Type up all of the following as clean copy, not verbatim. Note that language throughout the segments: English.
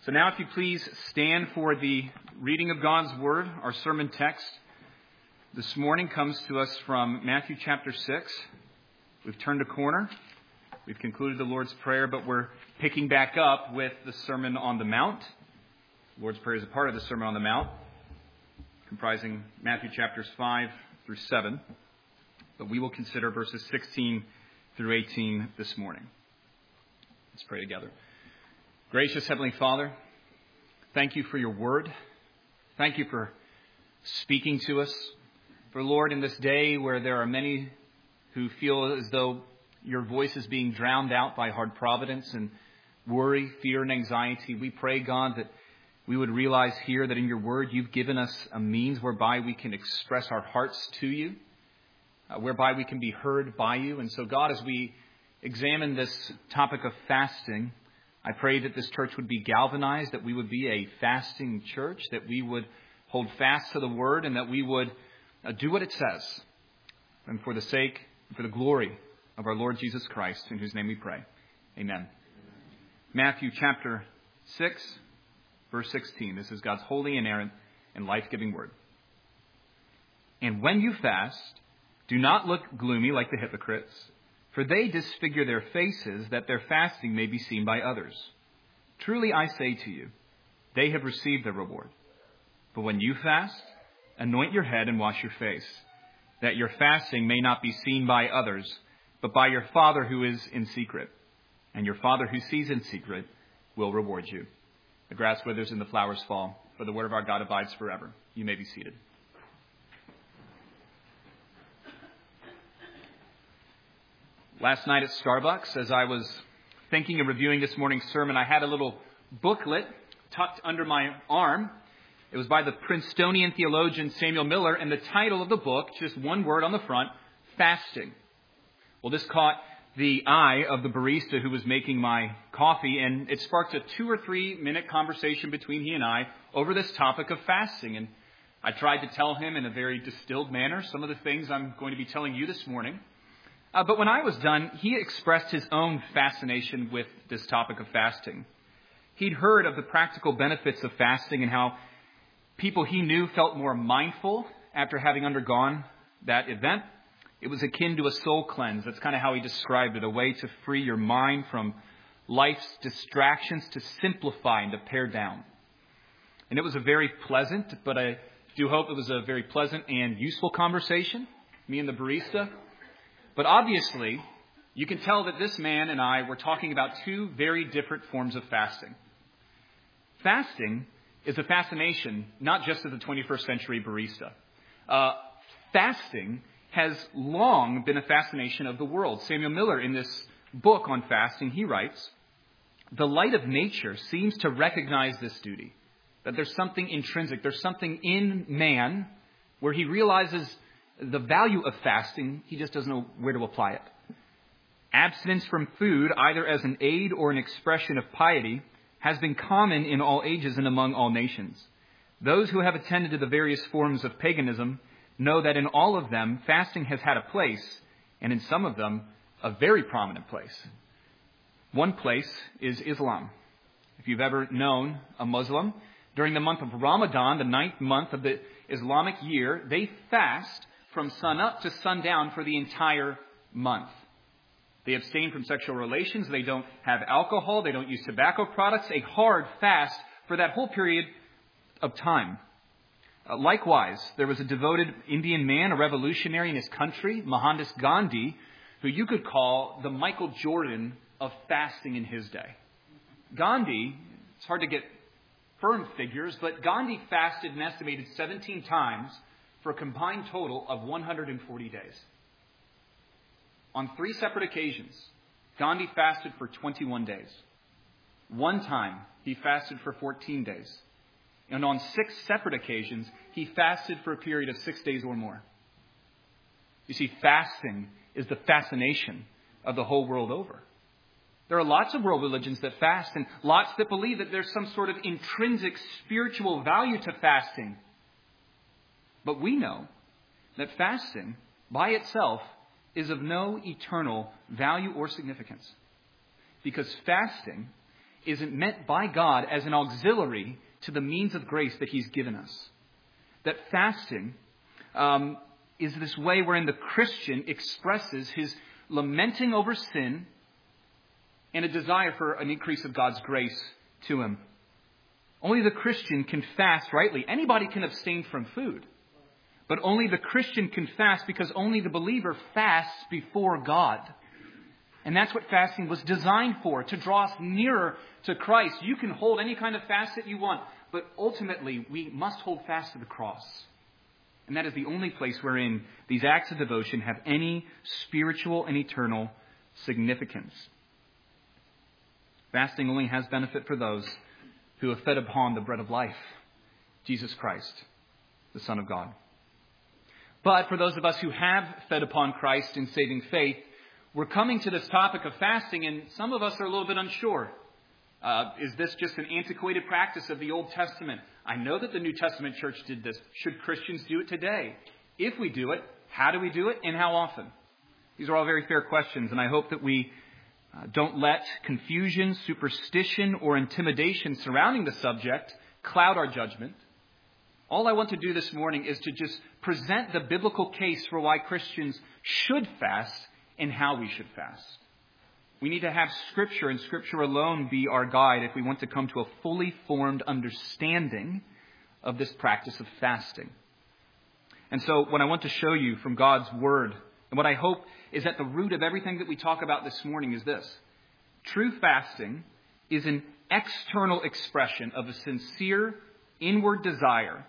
So now if you please stand for the reading of God's Word. Our sermon text this morning comes to us from Matthew chapter 6. We've turned a corner. We've concluded the Lord's Prayer, but we're picking back up with the Sermon on the Mount. The Lord's Prayer is a part of the Sermon on the Mount, comprising Matthew chapters 5 through 7. But we will consider verses 16 through 18 this morning. Let's pray together. Gracious Heavenly Father, thank you for your word. Thank you for speaking to us. For Lord, in this day where there are many who feel as though your voice is being drowned out by hard providence and worry, fear, and anxiety, we pray, God, that we would realize here that in your word you've given us a means whereby we can express our hearts to you, whereby we can be heard by you. And so, God, as we examine this topic of fasting, I pray that this church would be galvanized, that we would be a fasting church, that we would hold fast to the word, and that we would do what it says. And for the sake, for the glory of our Lord Jesus Christ, in whose name we pray. Amen. Matthew chapter 6, verse 16. This is God's holy, inerrant, and life-giving word. And when you fast, do not look gloomy like the hypocrites, for they disfigure their faces, that their fasting may be seen by others. Truly I say to you, they have received their reward. But when you fast, anoint your head and wash your face, that your fasting may not be seen by others, but by your Father who is in secret. And your Father who sees in secret will reward you. The grass withers and the flowers fall, but the word of our God abides forever. You may be seated. Last night at Starbucks, as I was thinking and reviewing this morning's sermon, I had a little booklet tucked under my arm. It was by the Princetonian theologian Samuel Miller, and the title of the book, just one word on the front, Fasting. Well, this caught the eye of the barista who was making my coffee, and it sparked a 2 or 3 minute conversation between he and I over this topic of fasting. And I tried to tell him in a very distilled manner some of the things I'm going to be telling you this morning. But when I was done, he expressed his own fascination with this topic of fasting. He'd heard of the practical benefits of fasting and how people he knew felt more mindful after having undergone that event. It was akin to a soul cleanse. That's kind of how he described it, a way to free your mind from life's distractions, to simplify and to pare down. And it was a very pleasant, but I do hope it was a very pleasant and useful conversation, me and the barista. But obviously, you can tell that this man and I were talking about 2 very different forms of fasting. Fasting is a fascination, not just of the 21st century barista. Fasting has long been a fascination of the world. Samuel Miller, in this book on fasting, he writes, "The light of nature seems to recognize this duty, that there's something intrinsic, there's something in man where he realizes the value of fasting, he just doesn't know where to apply it. Abstinence from food, either as an aid or an expression of piety, has been common in all ages and among all nations. Those who have attended to the various forms of paganism know that in all of them, fasting has had a place, and in some of them, a very prominent place. One place is Islam. If you've ever known a Muslim, during the month of Ramadan, the 9th month of the Islamic year, they fast from sun up to sundown for the entire month. They abstain from sexual relations. They don't have alcohol. They don't use tobacco products. A hard fast for that whole period of time. Likewise, there was a devoted Indian man, a revolutionary in his country, Mohandas Gandhi, who you could call the Michael Jordan of fasting in his day. Gandhi, it's hard to get firm figures, but Gandhi fasted an estimated 17 times for a combined total of 140 days. On 3 separate occasions, Gandhi fasted for 21 days. One time, he fasted for 14 days. And on 6 separate occasions, he fasted for a period of 6 days or more. You see, fasting is the fascination of the whole world over. There are lots of world religions that fast, and lots that believe that there's some sort of intrinsic spiritual value to fasting. But we know that fasting by itself is of no eternal value or significance. Because fasting is meant by God as an auxiliary to the means of grace that He's given us. That fasting is this way wherein the Christian expresses his lamenting over sin and a desire for an increase of God's grace to him. Only the Christian can fast rightly. Anybody can abstain from food. But only the Christian can fast because only the believer fasts before God. And that's what fasting was designed for, to draw us nearer to Christ. You can hold any kind of fast that you want, but ultimately we must hold fast to the cross. And that is the only place wherein these acts of devotion have any spiritual and eternal significance. Fasting only has benefit for those who have fed upon the bread of life, Jesus Christ, the Son of God. But for those of us who have fed upon Christ in saving faith, we're coming to this topic of fasting, and some of us are a little bit unsure. Is this just an antiquated practice of the Old Testament? I know that the New Testament church did this. Should Christians do it today? If we do it, how do we do it and how often? These are all very fair questions, and I hope that we don't let confusion, superstition, or intimidation surrounding the subject cloud our judgment. All I want to do this morning is to just present the biblical case for why Christians should fast and how we should fast. We need to have Scripture and Scripture alone be our guide if we want to come to a fully formed understanding of this practice of fasting. And so what I want to show you from God's Word, and what I hope is at the root of everything that we talk about this morning, is this. True fasting is an external expression of a sincere inward desire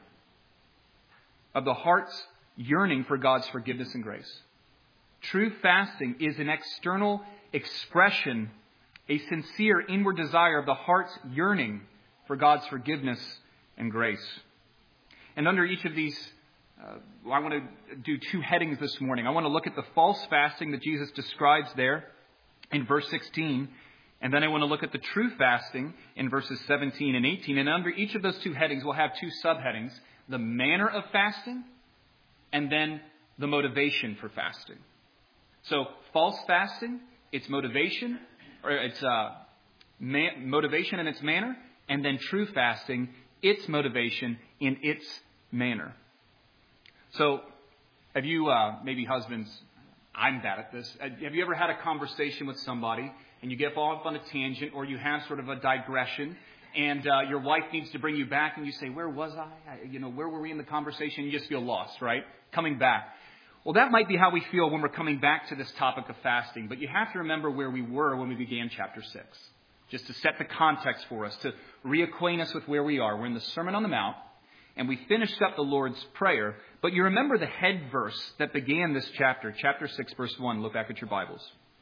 of the heart's yearning for God's forgiveness and grace. True fasting is an external expression, a sincere inward desire of the heart's yearning for God's forgiveness and grace. And under each of these, I want to do two headings this morning. I want to look at the false fasting that Jesus describes there in verse 16. And then I want to look at the true fasting in verses 17 and 18. And under each of those two headings, we'll have two subheadings: the manner of fasting and then the motivation for fasting. So false fasting, its motivation, or its motivation and its manner, and then true fasting, its motivation in its manner. So have you, maybe husbands, I'm bad at this. Have you ever had a conversation with somebody and you get off on a tangent, or you have sort of a digression, and your wife needs to bring you back, and you say, where was I? Where were we in the conversation? You just feel lost, right? Coming back. Well, that might be how we feel when we're coming back to this topic of fasting. But you have to remember where we were when we began chapter 6. Just to set the context for us, to reacquaint us with where we are. We're in the Sermon on the Mount, and we finished up the Lord's Prayer. But you remember the head verse that began this chapter, chapter 6, verse 1. Look back at your Bibles.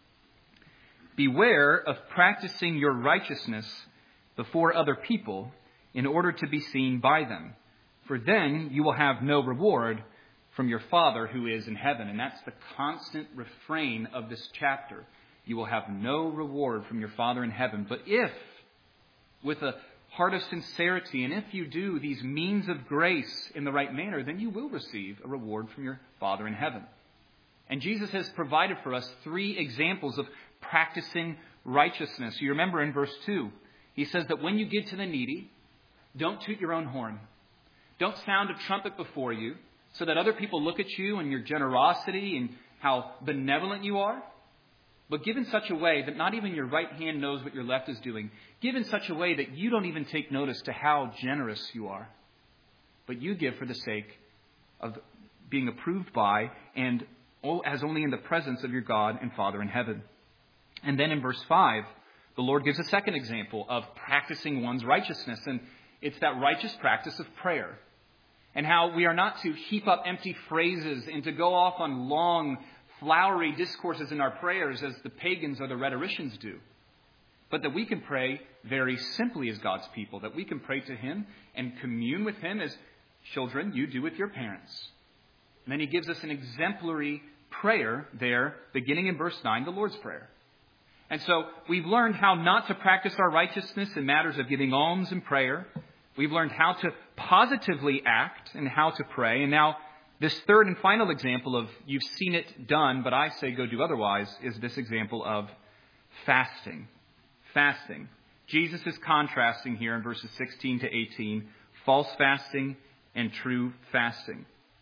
Beware of practicing your righteousness before other people in order to be seen by them. For then you will have no reward from your Father who is in heaven. And that's the constant refrain of this chapter. You will have no reward from your Father in heaven. But if, with a heart of sincerity, and if you do these means of grace in the right manner, then you will receive a reward from your Father in heaven. And Jesus has provided for us 3 examples of practicing righteousness. You remember in verse 2, he says that when you give to the needy, don't toot your own horn. Don't sound a trumpet before you, so that other people look at you and your generosity and how benevolent you are. But give in such a way that not even your right hand knows what your left is doing. Give in such a way that you don't even take notice to how generous you are. But you give for the sake of being approved by and as only in the presence of your God and Father in heaven. And then in verse 5, the Lord gives a second example of practicing one's righteousness. And it's that righteous practice of prayer. And how we are not to heap up empty phrases and to go off on long, flowery discourses in our prayers as the pagans or the rhetoricians do. But that we can pray very simply as God's people. That we can pray to Him and commune with Him as children you do with your parents. And then He gives us an exemplary prayer there, beginning in verse 9, the Lord's Prayer. And so we've learned how not to practice our righteousness in matters of giving alms and prayer. We've learned how to positively act and how to pray. And now this third and final example of you've seen it done, but I say go do otherwise, is this example of fasting. Fasting. Jesus is contrasting here in verses 16 to 18, false fasting and true fasting.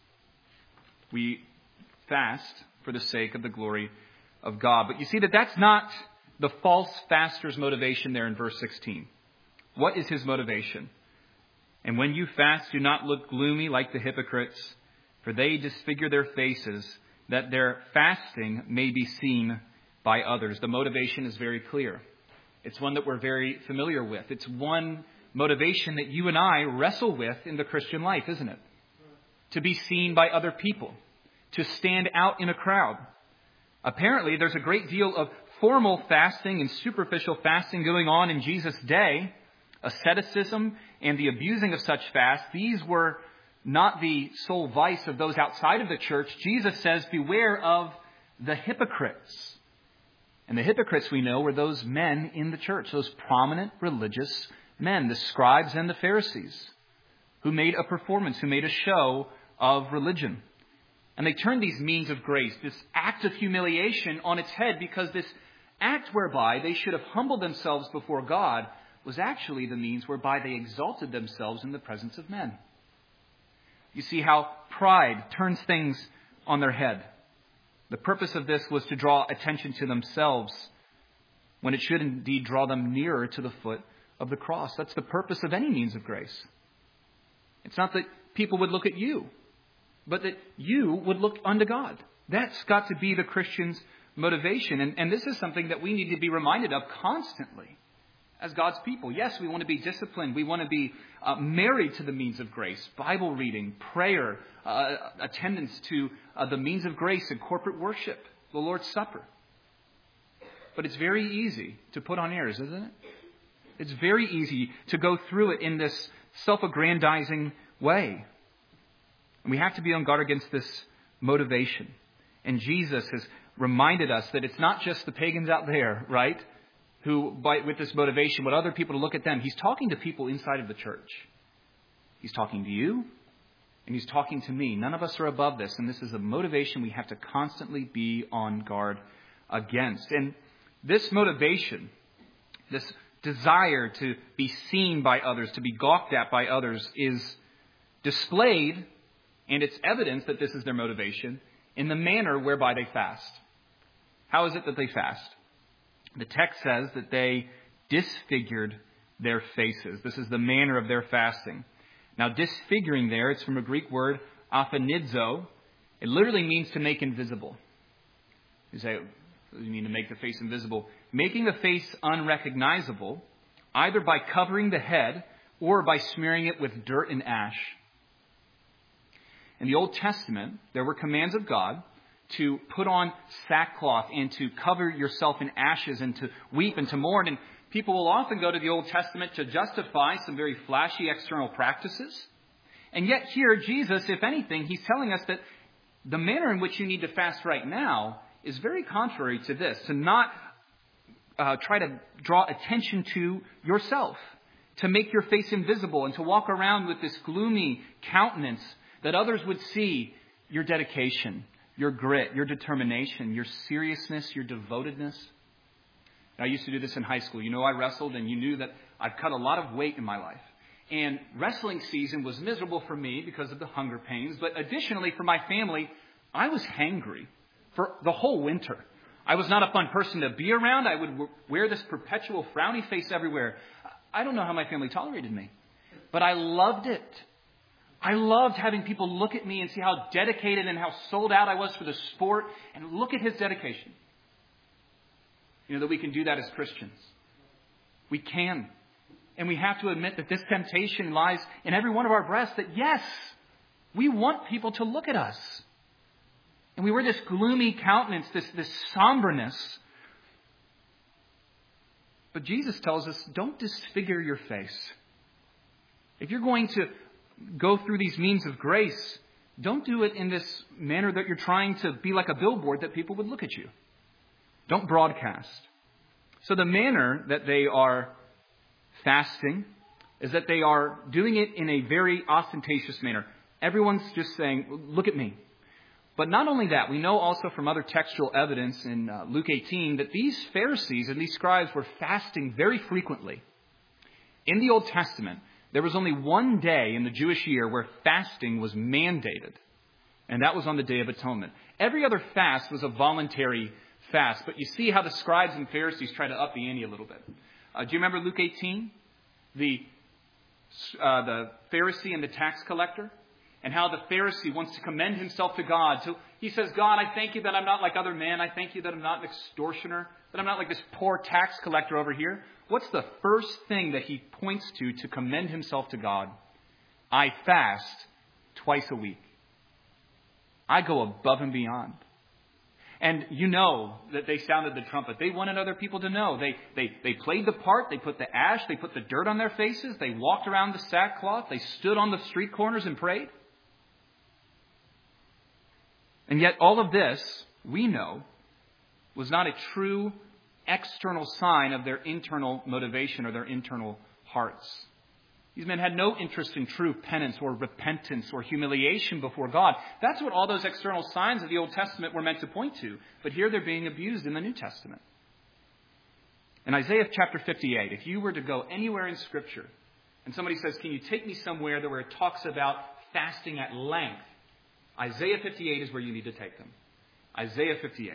We fast for the sake of the glory of God. But you see that that's not the false faster's motivation there in verse 16. What is his motivation? And when you fast, do not look gloomy like the hypocrites, for they disfigure their faces, that their fasting may be seen by others. The motivation is very clear. It's one that we're very familiar with. It's one motivation that you and I wrestle with in the Christian life, isn't it? To be seen by other people, to stand out in a crowd. Apparently, there's a great deal of formal fasting and superficial fasting going on in Jesus' day. Asceticism and the abusing of such fast, these were not the sole vice of those outside of the church. Jesus says, beware of the hypocrites. And the hypocrites, we know, were those men in the church, those prominent religious men, the scribes and the Pharisees, who made a performance, who made a show of religion. And they turned these means of grace, this act of humiliation, on its head, because this act whereby they should have humbled themselves before God was actually the means whereby they exalted themselves in the presence of men. You see how pride turns things on their head. The purpose of this was to draw attention to themselves when it should indeed draw them nearer to the foot of the cross. That's the purpose of any means of grace. It's not that people would look at you, but that you would look unto God. That's got to be the Christian's motivation. And this is something that we need to be reminded of constantly as God's people. Yes, we want to be disciplined. We want to be married to the means of grace. Bible reading, prayer, attendance to the means of grace and corporate worship, the Lord's Supper. But it's very easy to put on airs, isn't it? It's very easy to go through it in this self-aggrandizing way. And we have to be on guard against this motivation. And Jesus has reminded us that it's not just the pagans out there, right, who, with this motivation, want other people to look at them. He's talking to people inside of the church. He's talking to you, and he's talking to me. None of us are above this, and this is a motivation we have to constantly be on guard against. And this motivation, this desire to be seen by others, to be gawked at by others, is displayed, and it's evidence that this is their motivation, in the manner whereby they fast. How is it that they fast? The text says that they disfigured their faces. This is the manner of their fasting. Now, disfiguring there, it's from a Greek word, aphanidzo. It literally means to make invisible. You say, what do you mean to make the face invisible? Making the face unrecognizable, either by covering the head or by smearing it with dirt and ash. In the Old Testament, there were commands of God to put on sackcloth and to cover yourself in ashes and to weep and to mourn. And people will often go to the Old Testament to justify some very flashy external practices. And yet here, Jesus, if anything, he's telling us that the manner in which you need to fast right now is very contrary to this, to not try to draw attention to yourself, to make your face invisible and to walk around with this gloomy countenance that others would see your dedication, your grit, your determination, your seriousness, your devotedness. I used to do this in high school. You know, I wrestled, and you knew that I've cut a lot of weight in my life. And wrestling season was miserable for me because of the hunger pains. But additionally, for my family, I was hangry for the whole winter. I was not a fun person to be around. I would wear this perpetual frowny face everywhere. I don't know how my family tolerated me, but I loved it. I loved having people look at me and see how dedicated and how sold out I was for the sport, and look at his dedication. You know, that we can do that as Christians. We can. And we have to admit that this temptation lies in every one of our breasts, that yes, we want people to look at us. And we wear this gloomy countenance, this somberness. But Jesus tells us, don't disfigure your face. If you're going to go through these means of grace, don't do it in this manner that you're trying to be like a billboard that people would look at you. Don't broadcast. So the manner that they are fasting is that they are doing it in a very ostentatious manner. Everyone's just saying, look at me. But not only that, we know also from other textual evidence in Luke 18 that these Pharisees and these scribes were fasting very frequently. In the Old Testament, there was only one day in the Jewish year where fasting was mandated, and that was on the Day of Atonement. Every other fast was a voluntary fast, but you see how the scribes and Pharisees try to up the ante a little bit. Do you remember Luke 18? The Pharisee and the tax collector, and how the Pharisee wants to commend himself to God. So he says, God, I thank you that I'm not like other men. I thank you that I'm not an extortioner, that I'm not like this poor tax collector over here. What's the first thing that he points to commend himself to God? I fast twice a week. I go above and beyond. And you know that they sounded the trumpet. They wanted other people to know. They played the part. They put the ash. They put the dirt on their faces. They walked around the sackcloth. They stood on the street corners and prayed. And yet all of this, we know, was not a true external sign of their internal motivation or their internal hearts. These men had no interest in true penance or repentance or humiliation before God. That's what all those external signs of the Old Testament were meant to point to. But here they're being abused in the New Testament. In Isaiah chapter 58, if you were to go anywhere in Scripture and somebody says, can you take me somewhere where it talks about fasting at length? Isaiah 58 is where you need to take them. Isaiah 58.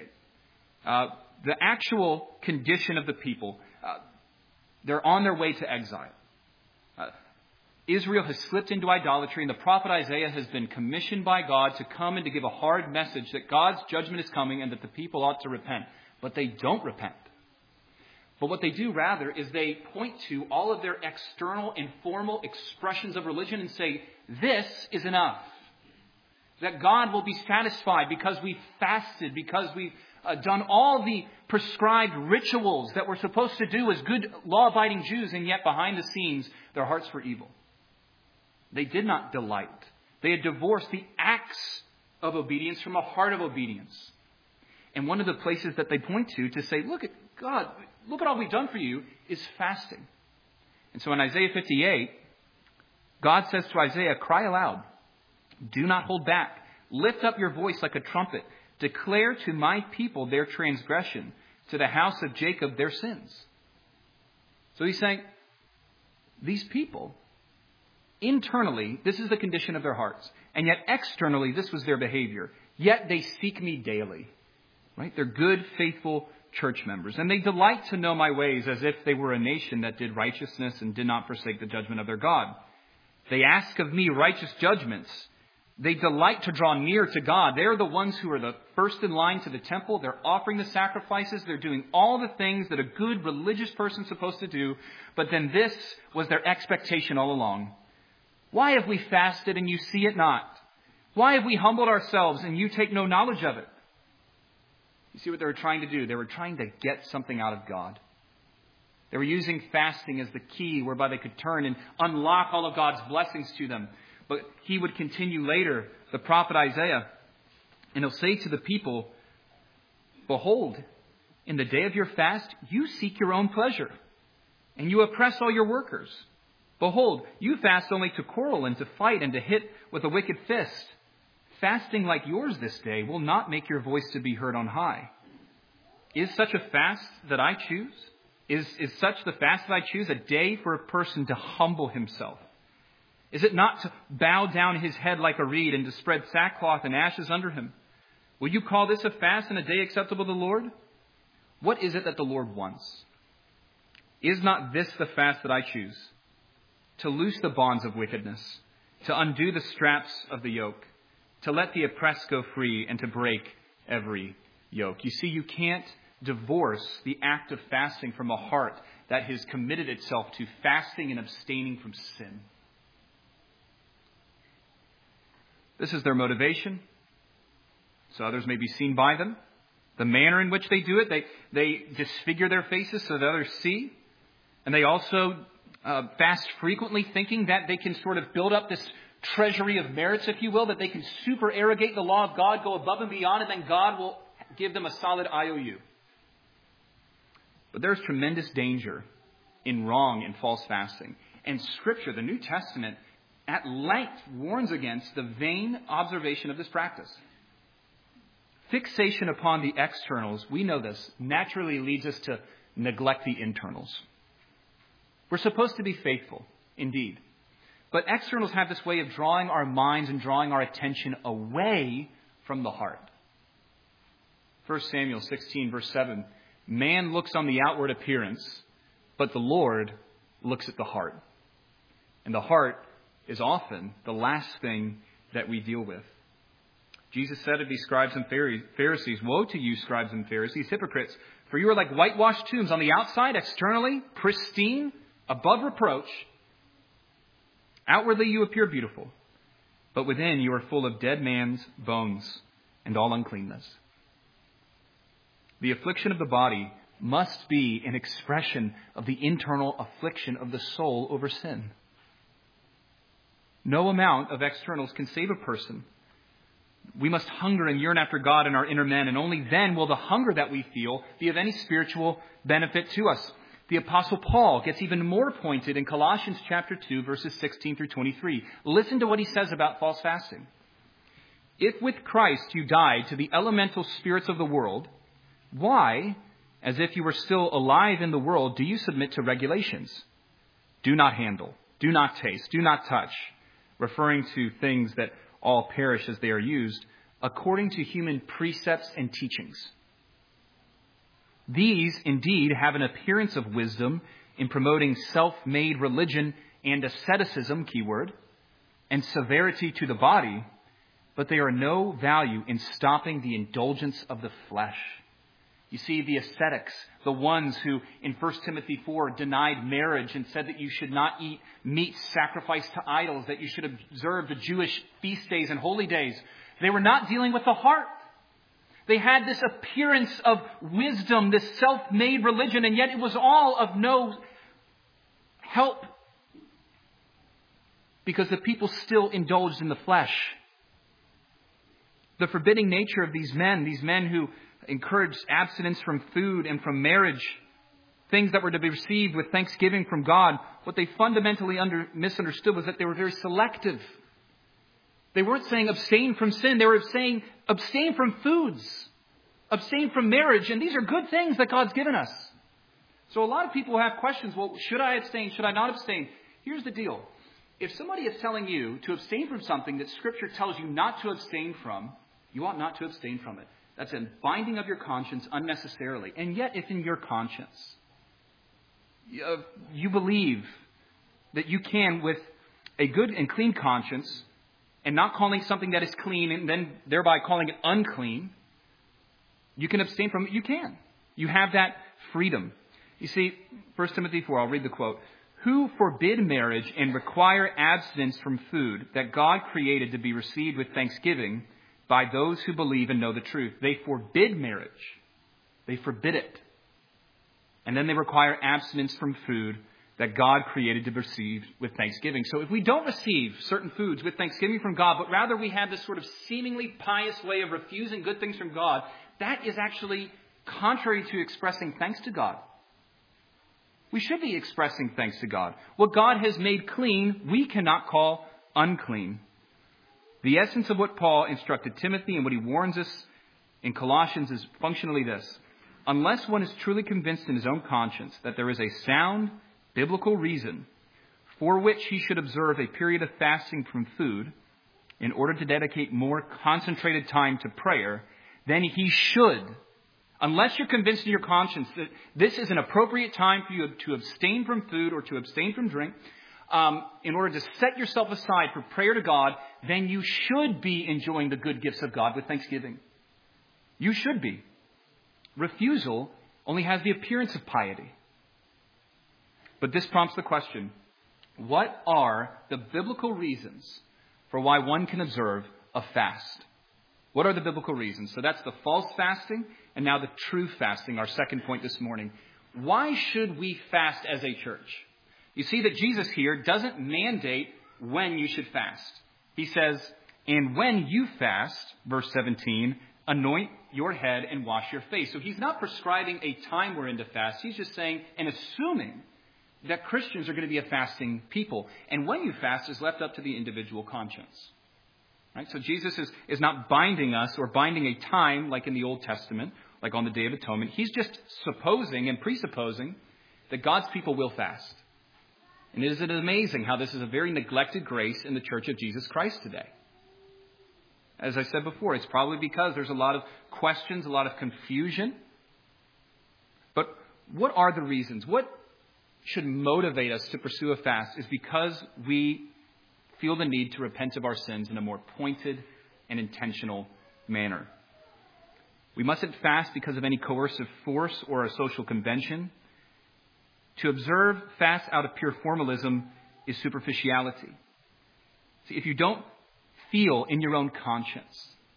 The actual condition of the people, they're on their way to exile. Israel has slipped into idolatry, and the prophet Isaiah has been commissioned by God to come and to give a hard message that God's judgment is coming and that the people ought to repent. But they don't repent. But what they do rather is they point to all of their external and formal expressions of religion and say, this is enough. That God will be satisfied because we've fasted, because we've done all the prescribed rituals that we're supposed to do as good law-abiding Jews, and yet behind the scenes, their hearts were evil. They did not delight. They had divorced the acts of obedience from a heart of obedience. And one of the places that they point to say, look at God, look at all we've done for you, is fasting. And so in Isaiah 58, God says to Isaiah, cry aloud. Do not hold back. Lift up your voice like a trumpet. Declare to my people their transgression, to the house of Jacob their sins. So he's saying, these people, internally, this is the condition of their hearts. And yet externally, this was their behavior. Yet they seek me daily. Right? They're good, faithful church members. And they delight to know my ways as if they were a nation that did righteousness and did not forsake the judgment of their God. They ask of me righteous judgments. They delight to draw near to God. They're the ones who are the first in line to the temple. They're offering the sacrifices. They're doing all the things that a good religious person is supposed to do. But then this was their expectation all along. Why have we fasted and you see it not? Why have we humbled ourselves and you take no knowledge of it? You see what they were trying to do? They were trying to get something out of God. They were using fasting as the key whereby they could turn and unlock all of God's blessings to them. But he would continue later, the prophet Isaiah, and he'll say to the people, behold, in the day of your fast, you seek your own pleasure, and you oppress all your workers. Behold, you fast only to quarrel and to fight and to hit with a wicked fist. Fasting like yours this day will not make your voice to be heard on high. Is such a fast that I choose? Is such the fast that I choose a day for a person to humble himself? Is it not to bow down his head like a reed and to spread sackcloth and ashes under him? Will you call this a fast and a day acceptable to the Lord? What is it that the Lord wants? Is not this the fast that I choose? To loose the bonds of wickedness, to undo the straps of the yoke, to let the oppressed go free, and to break every yoke. You see, you can't divorce the act of fasting from a heart that has committed itself to fasting and abstaining from sin. This is their motivation, so others may be seen by them. The manner in which they do it, they disfigure their faces so that others see. And they also fast frequently, thinking that they can sort of build up this treasury of merits, if you will, that they can supererogate the law of God, go above and beyond, and then God will give them a solid IOU. But there's tremendous danger in wrong and false fasting. And Scripture, the New Testament, at length warns against the vain observation of this practice. Fixation upon the externals, we know this, naturally leads us to neglect the internals. We're supposed to be faithful, indeed. But externals have this way of drawing our minds and drawing our attention away from the heart. 1 Samuel 16, verse 7, man looks on the outward appearance, but the Lord looks at the heart. And the heart is often the last thing that we deal with. Jesus said of these scribes and Pharisees, woe to you, scribes and Pharisees, hypocrites, for you are like whitewashed tombs on the outside, externally, pristine, above reproach. Outwardly you appear beautiful, but within you are full of dead man's bones and all uncleanness. The affliction of the body must be an expression of the internal affliction of the soul over sin. No amount of externals can save a person. We must hunger and yearn after God in our inner men, and only then will the hunger that we feel be of any spiritual benefit to us. The Apostle Paul gets even more pointed in Colossians chapter 2, verses 16 through 23. Listen to what he says about false fasting. If with Christ you died to the elemental spirits of the world, why, as if you were still alive in the world, do you submit to regulations? Do not handle, do not taste, do not touch, referring to things that all perish as they are used, according to human precepts and teachings. These, indeed, have an appearance of wisdom in promoting self-made religion and asceticism, keyword, and severity to the body, but they are no value in stopping the indulgence of the flesh. You see, the ascetics, the ones who in 1 Timothy 4 denied marriage and said that you should not eat meat sacrificed to idols, that you should observe the Jewish feast days and holy days, they were not dealing with the heart. They had this appearance of wisdom, this self-made religion, and yet it was all of no help because the people still indulged in the flesh. The forbidding nature of these men who encouraged abstinence from food and from marriage, things that were to be received with thanksgiving from God, what they fundamentally misunderstood was that they were very selective. They weren't saying abstain from sin. They were saying abstain from foods, abstain from marriage. And these are good things that God's given us. So a lot of people have questions. Well, should I abstain? Should I not abstain? Here's the deal. If somebody is telling you to abstain from something that Scripture tells you not to abstain from, you ought not to abstain from it. That's a binding of your conscience unnecessarily. And yet, if in your conscience you believe that you can, with a good and clean conscience, and not calling something that is clean and then thereby calling it unclean, you can abstain from it. You can. You have that freedom. You see, 1 Timothy 4, I'll read the quote. Who forbid marriage and require abstinence from food that God created to be received with thanksgiving by those who believe and know the truth. They forbid marriage. They forbid it. And then they require abstinence from food that God created to be received with thanksgiving. So if we don't receive certain foods with thanksgiving from God, but rather we have this sort of seemingly pious way of refusing good things from God, that is actually contrary to expressing thanks to God. We should be expressing thanks to God. What God has made clean, we cannot call unclean. The essence of what Paul instructed Timothy and what he warns us in Colossians is functionally this. Unless one is truly convinced in his own conscience that there is a sound biblical reason for which he should observe a period of fasting from food in order to dedicate more concentrated time to prayer, then he should, unless you're convinced in your conscience that this is an appropriate time for you to abstain from food or to abstain from drink, in order to set yourself aside for prayer to God, then you should be enjoying the good gifts of God with thanksgiving. You should be. Refusal only has the appearance of piety. But this prompts the question, what are the biblical reasons for why one can observe a fast? What are the biblical reasons? So that's the false fasting and now the true fasting, our second point this morning. Why should we fast as a church? You see that Jesus here doesn't mandate when you should fast. He says, and when you fast, verse 17, anoint your head and wash your face. So he's not prescribing a time wherein to fast. He's just saying and assuming that Christians are going to be a fasting people. And when you fast is left up to the individual conscience. Right? So Jesus is not binding us or binding a time like in the Old Testament, like on the Day of Atonement. He's just supposing and presupposing that God's people will fast. And isn't it amazing how this is a very neglected grace in the Church of Jesus Christ today? As I said before, it's probably because there's a lot of questions, a lot of confusion. But what are the reasons? What should motivate us to pursue a fast is because we feel the need to repent of our sins in a more pointed and intentional manner. We mustn't fast because of any coercive force or a social convention. To observe fast out of pure formalism is superficiality. See, if you don't feel in your own conscience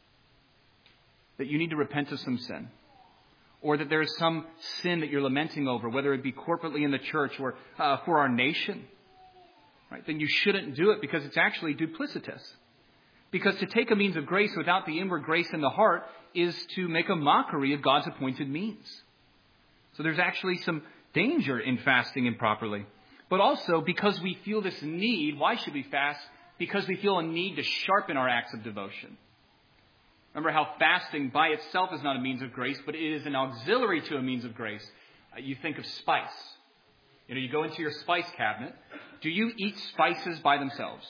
that you need to repent of some sin, or that there is some sin that you're lamenting over, whether it be corporately in the church or for our nation, right, then you shouldn't do it because it's actually duplicitous. Because to take a means of grace without the inward grace in the heart is to make a mockery of God's appointed means. So there's actually some danger in fasting improperly. But also, because we feel this need, why should we fast? Because we feel a need to sharpen our acts of devotion. Remember how fasting by itself is not a means of grace, but it is an auxiliary to a means of grace. You think of spice. You go into your spice cabinet. Do you eat spices by themselves?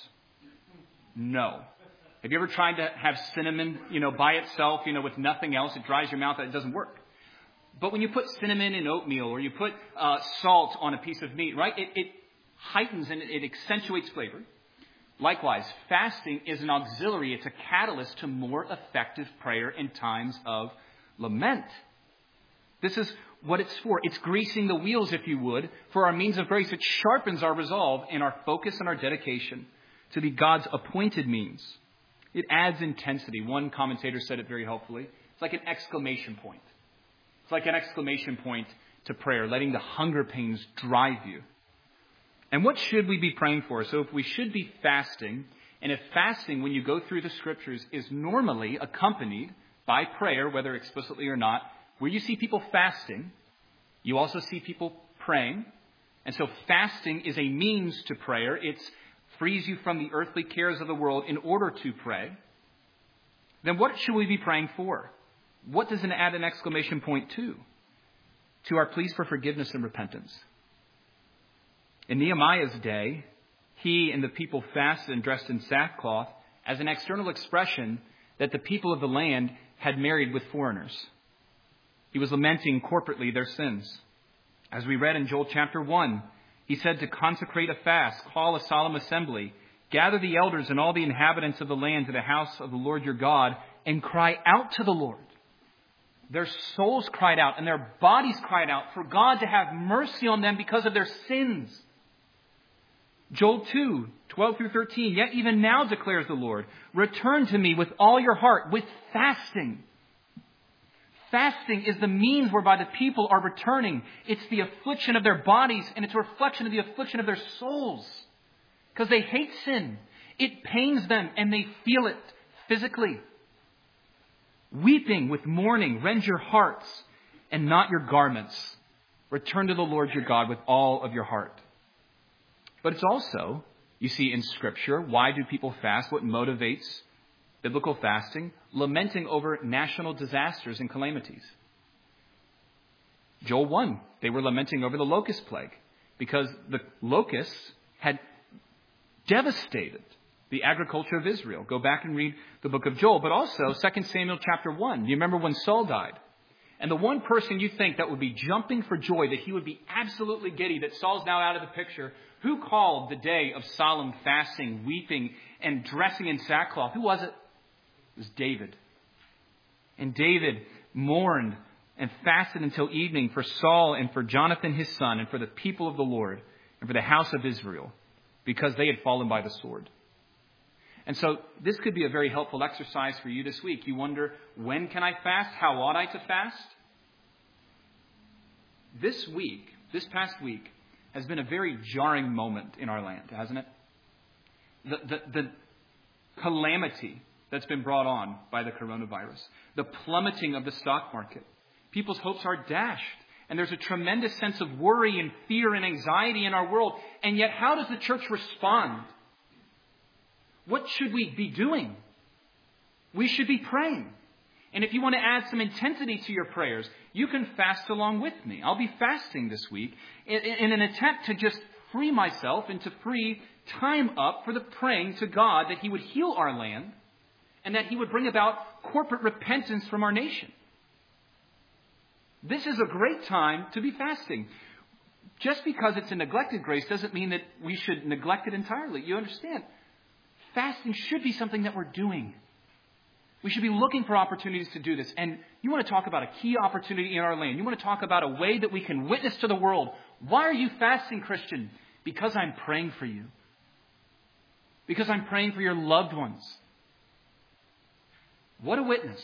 No. Have you ever tried to have cinnamon, by itself, with nothing else? It dries your mouth. It doesn't work. But when you put cinnamon in oatmeal or you put salt on a piece of meat, right, it heightens and it accentuates flavor. Likewise, fasting is an auxiliary. It's a catalyst to more effective prayer in times of lament. This is what it's for. It's greasing the wheels, if you would, for our means of grace. It sharpens our resolve and our focus and our dedication to the God's appointed means. It adds intensity. One commentator said it very helpfully. It's like an exclamation point. It's like an exclamation point to prayer, letting the hunger pains drive you. And what should we be praying for? So if we should be fasting, and if fasting, when you go through the scriptures, is normally accompanied by prayer, whether explicitly or not, where you see people fasting, you also see people praying. And so fasting is a means to prayer. It frees you from the earthly cares of the world in order to pray. Then what should we be praying for? What does it add an exclamation point to? To our pleas for forgiveness and repentance. In Nehemiah's day, he and the people fasted and dressed in sackcloth as an external expression that the people of the land had married with foreigners. He was lamenting corporately their sins. As we read in Joel chapter 1, he said to consecrate a fast, call a solemn assembly, gather the elders and all the inhabitants of the land to the house of the Lord your God, and cry out to the Lord. Their souls cried out and their bodies cried out for God to have mercy on them because of their sins. Joel 2, 12 through 13, yet even now declares the Lord, return to me with all your heart, with fasting. Fasting is the means whereby the people are returning. It's the affliction of their bodies, and it's a reflection of the affliction of their souls. Because they hate sin. It pains them, and they feel it physically. Weeping with mourning, rend your hearts and not your garments. Return to the Lord your God with all of your heart. But it's also, you see in Scripture, why do people fast? What motivates biblical fasting? Lamenting over national disasters and calamities. Joel 1, they were lamenting over the locust plague because the locusts had devastated the agriculture of Israel. Go back and read the book of Joel. But also 2 Samuel chapter 1. You remember when Saul died? And the one person you think that would be jumping for joy, that he would be absolutely giddy, that Saul's now out of the picture, who called the day of solemn fasting, weeping, and dressing in sackcloth? Who was it? It was David. And David mourned and fasted until evening for Saul and for Jonathan his son and for the people of the Lord and for the house of Israel because they had fallen by the sword. And so this could be a very helpful exercise for you this week. You wonder, when can I fast? How ought I to fast? This past week, has been a very jarring moment in our land, hasn't it? The calamity that's been brought on by the coronavirus. The plummeting of the stock market. People's hopes are dashed. And there's a tremendous sense of worry and fear and anxiety in our world. And yet, how does the church respond? What should we be doing? We should be praying. And if you want to add some intensity to your prayers, you can fast along with me. I'll be fasting this week in an attempt to just free myself and to free time up for the praying to God that He would heal our land and that He would bring about corporate repentance from our nation. This is a great time to be fasting. Just because it's a neglected grace doesn't mean that we should neglect it entirely. You understand? Fasting should be something that we're doing. We should be looking for opportunities to do this. And you want to talk about a key opportunity in our land. You want to talk about a way that we can witness to the world. Why are you fasting, Christian? Because I'm praying for you. Because I'm praying for your loved ones. What a witness.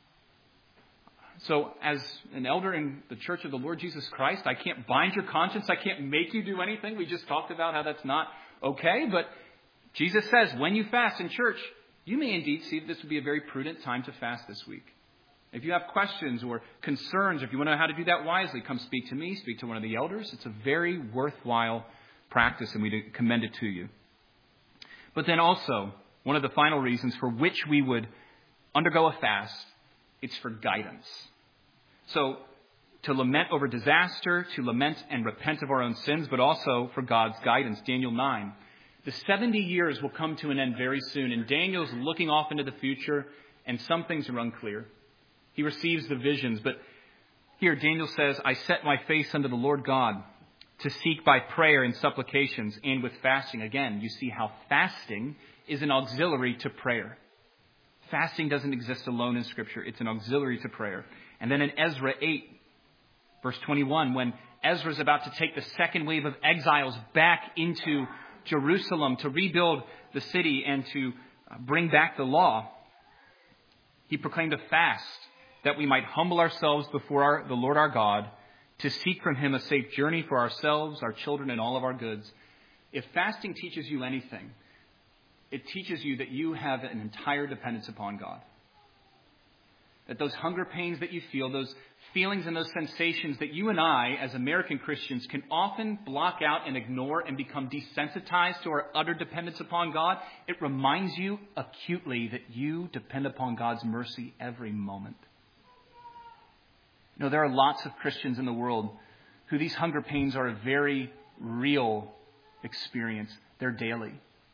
So as an elder in the Church of the Lord Jesus Christ, I can't bind your conscience. I can't make you do anything. We just talked about how that's not okay. But Jesus says, when you fast in church, you may indeed see that this would be a very prudent time to fast this week. If you have questions or concerns, or if you want to know how to do that wisely, come speak to me, speak to one of the elders. It's a very worthwhile practice, and we commend it to you. But then also, one of the final reasons for which we would undergo a fast, it's for guidance. So, to lament over disaster, to lament and repent of our own sins, but also for God's guidance. Daniel 9. The 70 years will come to an end very soon, and Daniel's looking off into the future, and some things are unclear. He receives the visions, but here Daniel says, I set my face unto the Lord God to seek by prayer and supplications and with fasting. Again, you see how fasting is an auxiliary to prayer. Fasting doesn't exist alone in Scripture. It's an auxiliary to prayer. And then in Ezra 8, verse 21, when Ezra's about to take the second wave of exiles back into Jerusalem to rebuild the city and to bring back the law, he proclaimed a fast that we might humble ourselves before the Lord our God to seek from Him a safe journey for ourselves, our children, and all of our goods. If fasting teaches you anything, it teaches you that you have an entire dependence upon God. That those hunger pains that you feel, those feelings and those sensations that you and I, as American Christians, can often block out and ignore and become desensitized to our utter dependence upon God, it reminds you acutely that you depend upon God's mercy every moment. You know, there are lots of Christians in the world who these hunger pains are a very real experience. They're daily.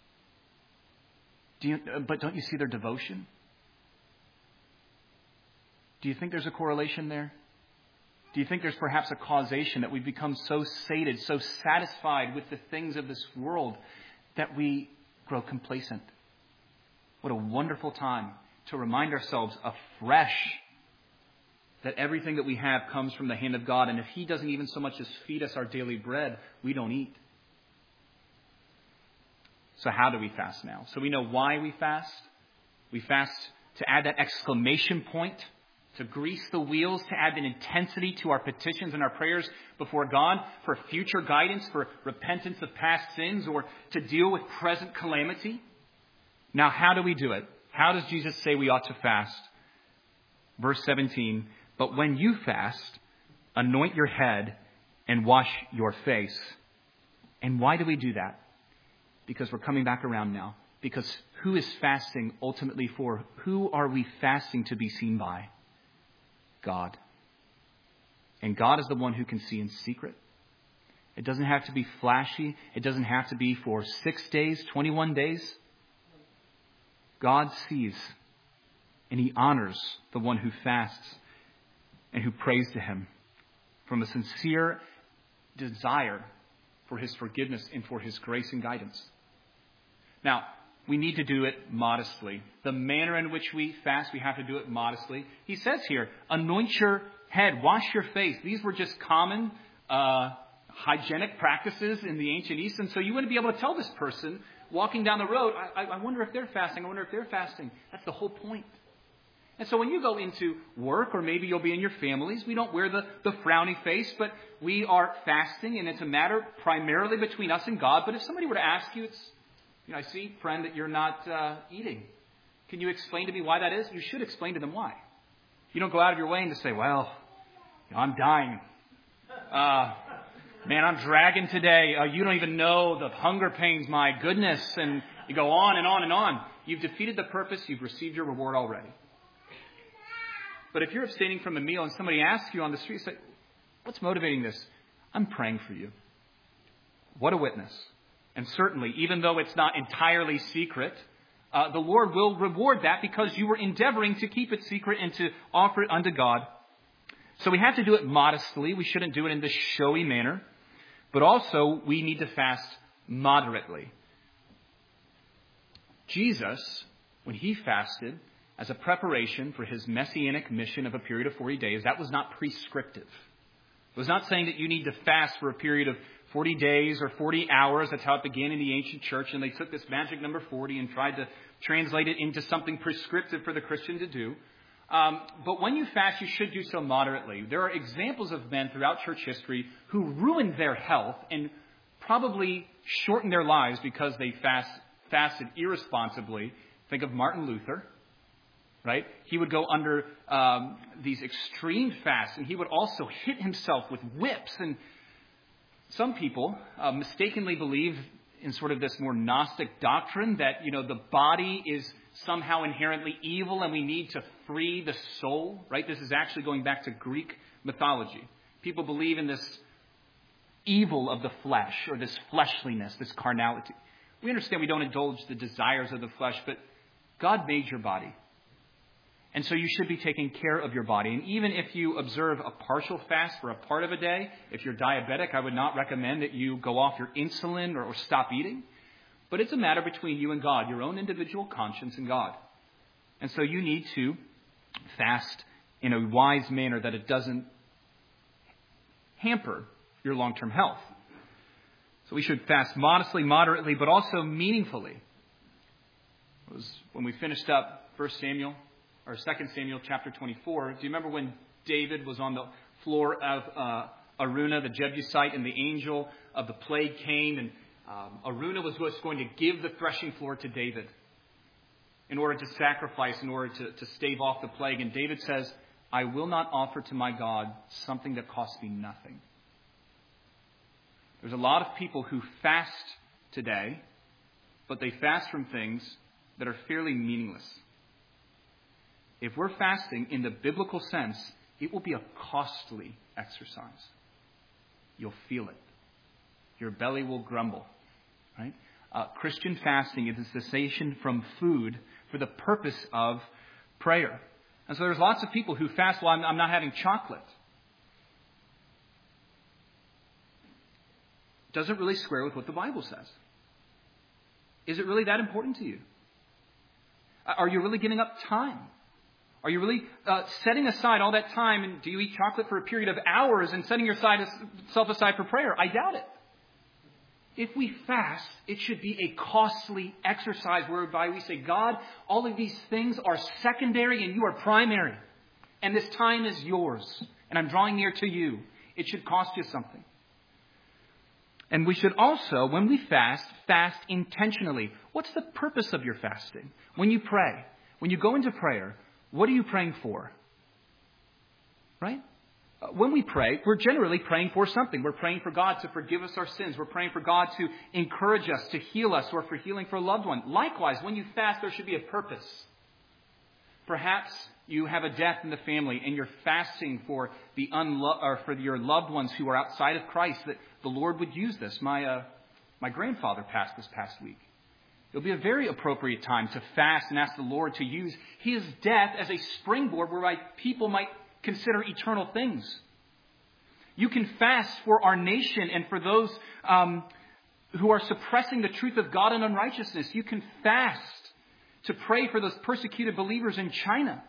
But don't you see their devotion? Do you think there's a correlation there? Do you think there's perhaps a causation that we've become so sated, so satisfied with the things of this world that we grow complacent? What a wonderful time to remind ourselves afresh that everything that we have comes from the hand of God. And if He doesn't even so much as feed us our daily bread, we don't eat. So how do we fast now? So we know why we fast. We fast to add that exclamation point, to grease the wheels, to add an intensity to our petitions and our prayers before God for future guidance, for repentance of past sins, or to deal with present calamity. Now, how do we do it? How does Jesus say we ought to fast? Verse 17, but when you fast, anoint your head and wash your face. And why do we do that? Because we're coming back around now. Because who is fasting ultimately for? Who are we fasting to be seen by? God. And God is the one who can see in secret. It doesn't have to be flashy. It doesn't have to be for 6 days, 21 days. God sees, and He honors the one who fasts and who prays to Him from a sincere desire for His forgiveness and for His grace and guidance. Now, we need to do it modestly. The manner in which we fast, we have to do it modestly. He says here, anoint your head, wash your face. These were just common hygienic practices in the ancient East. And so you wouldn't be able to tell this person walking down the road, I wonder if they're fasting. I wonder if they're fasting. That's the whole point. And so when you go into work, or maybe you'll be in your families, we don't wear the frowny face, but we are fasting, and it's a matter primarily between us and God. But if somebody were to ask you, I see, friend, that you're not eating. Can you explain to me why that is? You should explain to them why. You don't go out of your way and just say, well, I'm dying. Man, I'm dragging today. You don't even know the hunger pains, my goodness. And you go on and on and on. You've defeated the purpose. You've received your reward already. But if you're abstaining from a meal and somebody asks you on the street, say, what's motivating this? I'm praying for you. what a witness. And certainly, even though it's not entirely secret, the Lord will reward that because you were endeavoring to keep it secret and to offer it unto God. So we have to do it modestly. We shouldn't do it in this showy manner. But also, we need to fast moderately. Jesus, when he fasted as a preparation for his messianic mission of a period of 40 days, that was not prescriptive. It was not saying that you need to fast for a period of 40 days or 40 hours. That's how it began in the ancient church. And they took this magic number 40 and tried to translate it into something prescriptive for the Christian to do. But when you fast, you should do so moderately. There are examples of men throughout church history who ruined their health and probably shortened their lives because they fasted irresponsibly. Think of Martin Luther, right? He would go under these extreme fasts, and he would also hit himself with whips. And some people mistakenly believe in sort of this more Gnostic doctrine that, the body is somehow inherently evil and we need to free the soul, right? This is actually going back to Greek mythology. People believe in this evil of the flesh, or this fleshliness, this carnality. We understand we don't indulge the desires of the flesh, but God made your body. And so you should be taking care of your body. And even if you observe a partial fast for a part of a day, if you're diabetic, I would not recommend that you go off your insulin or stop eating. But it's a matter between you and God, your own individual conscience and God. And so you need to fast in a wise manner that it doesn't hamper your long-term health. So we should fast modestly, moderately, but also meaningfully. It was when we finished up 2 Samuel chapter 24. Do you remember when David was on the floor of Araunah, the Jebusite, and the angel of the plague came, and Araunah was going to give the threshing floor to David in order to sacrifice, in order to stave off the plague. And David says, I will not offer to my God something that costs me nothing. There's a lot of people who fast today, but they fast from things that are fairly meaningless. If we're fasting in the biblical sense, it will be a costly exercise. You'll feel it. Your belly will grumble. Right? Christian fasting is a cessation from food for the purpose of prayer. And so there's lots of people who fast, well, I'm not having chocolate. Doesn't really square with what the Bible says. Is it really that important to you? Are you really giving up time? Are you really setting aside all that time? And do you eat chocolate for a period of hours and setting yourself aside for prayer? I doubt it. If we fast, it should be a costly exercise whereby we say, God, all of these things are secondary and you are primary. And this time is yours. And I'm drawing near to you. It should cost you something. And we should also, when we fast intentionally. What's the purpose of your fasting? When you pray, when you go into prayer, what are you praying for? Right? When we pray, we're generally praying for something. We're praying for God to forgive us our sins. We're praying for God to encourage us, to heal us, or for healing for a loved one. Likewise, when you fast, there should be a purpose. Perhaps you have a death in the family and you're fasting for for your loved ones who are outside of Christ, that the Lord would use this. My grandfather passed this past week. It'll be a very appropriate time to fast and ask the Lord to use his death as a springboard whereby people might consider eternal things. You can fast for our nation and for those who are suppressing the truth of God in unrighteousness. You can fast to pray for those persecuted believers in China.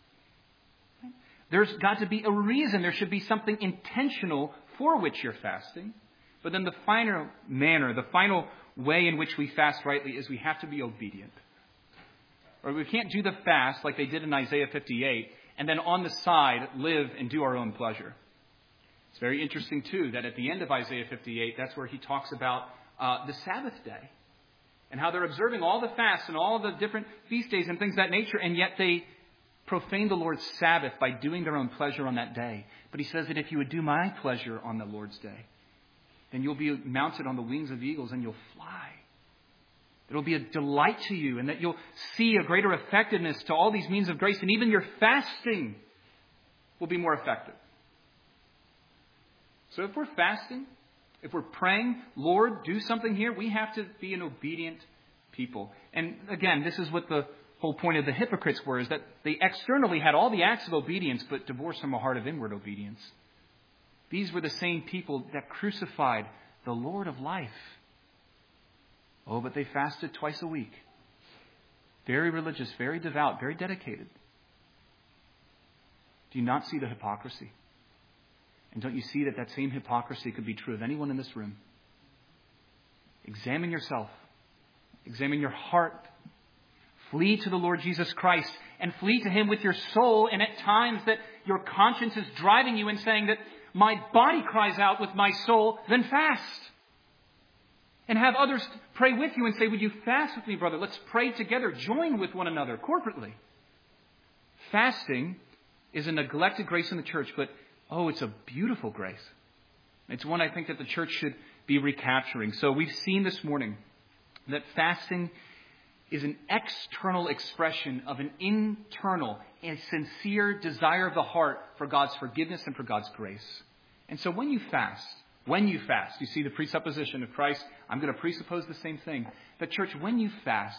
There's got to be a reason. There should be something intentional for which you're fasting. But then the final manner, the final way in which we fast rightly is we have to be obedient. Or we can't do the fast like they did in Isaiah 58 and then on the side live and do our own pleasure. It's very interesting, too, that at the end of Isaiah 58, that's where he talks about the Sabbath day and how they're observing all the fasts and all the different feast days and things of that nature, and yet they profane the Lord's Sabbath by doing their own pleasure on that day. But he says that if you would do my pleasure on the Lord's day, then you'll be mounted on the wings of eagles and you'll fly. It'll be a delight to you, and that you'll see a greater effectiveness to all these means of grace, and even your fasting will be more effective. So if we're fasting, If we're praying, Lord, do something here, we have to be an obedient people. And again, this is what the whole point of the hypocrites were, is that they externally had all the acts of obedience, but divorced from a heart of inward obedience. These were the same people that crucified the Lord of life. Oh, but they fasted twice a week. Very religious, very devout, very dedicated. Do you not see the hypocrisy? And don't you see that that same hypocrisy could be true of anyone in this room? Examine yourself. Examine your heart. Flee to the Lord Jesus Christ and flee to Him with your soul. And at times that your conscience is driving you and saying that my body cries out with my soul, then fast. And have others pray with you and say, would you fast with me, brother? Let's pray together. Join with one another corporately. Fasting is a neglected grace in the church, but it's a beautiful grace. It's one I think that the church should be recapturing. So we've seen this morning that fasting is an external expression of an internal and sincere desire of the heart for God's forgiveness and for God's grace. And so when you fast, you see the presupposition of Christ. I'm going to presuppose the same thing. But church, when you fast,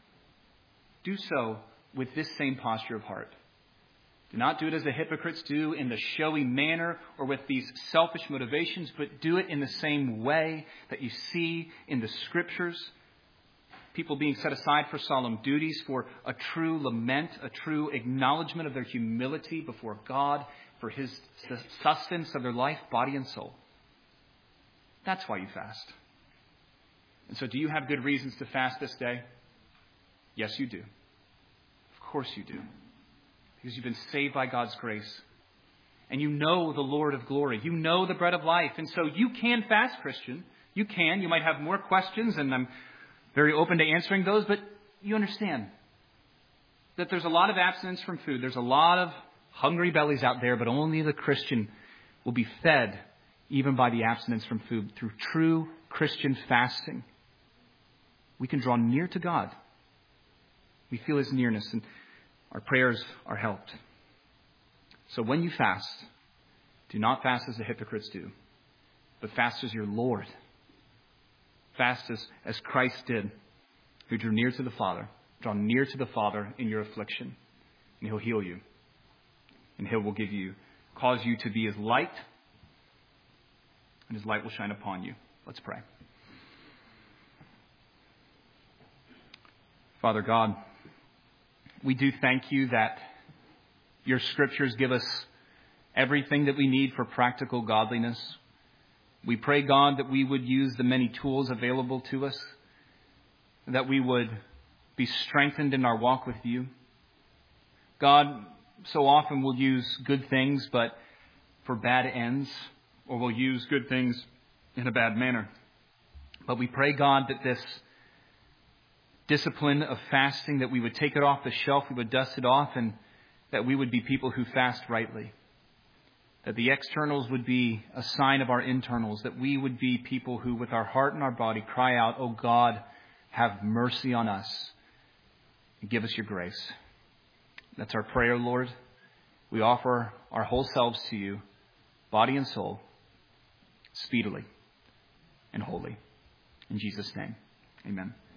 do so with this same posture of heart. Do not do it as the hypocrites do in the showy manner or with these selfish motivations, but do it in the same way that you see in the Scriptures. People being set aside for solemn duties, for a true lament, a true acknowledgement of their humility before God, for His sustenance of their life, body and soul. That's why you fast. And so do you have good reasons to fast this day? Yes, you do. Of course you do. Because you've been saved by God's grace. And you know the Lord of glory. You know the bread of life. And so you can fast, Christian. You can. You might have more questions, and I'm very open to answering those. But you understand that there's a lot of abstinence from food. There's a lot of hungry bellies out there, but only the Christian will be fed even by the abstinence from food. Through true Christian fasting, we can draw near to God. We feel His nearness, and our prayers are helped. So when you fast, do not fast as the hypocrites do, but fast as your Lord. Fast as Christ did, who drew near to the Father. Draw near to the Father in your affliction, and He'll heal you. And He will cause you to be His light, and His light will shine upon you. Let's pray. Father God, we do thank You that Your Scriptures give us everything that we need for practical godliness. We pray, God, that we would use the many tools available to us, that we would be strengthened in our walk with You. God, so often we'll use good things, but for bad ends, or we'll use good things in a bad manner. But we pray, God, that this discipline of fasting, that we would take it off the shelf, we would dust it off, and that we would be people who fast rightly. That the externals would be a sign of our internals, that we would be people who with our heart and our body cry out, "Oh God, have mercy on us and give us Your grace." That's our prayer, Lord. We offer our whole selves to You, body and soul, speedily and wholly. In Jesus' name, amen.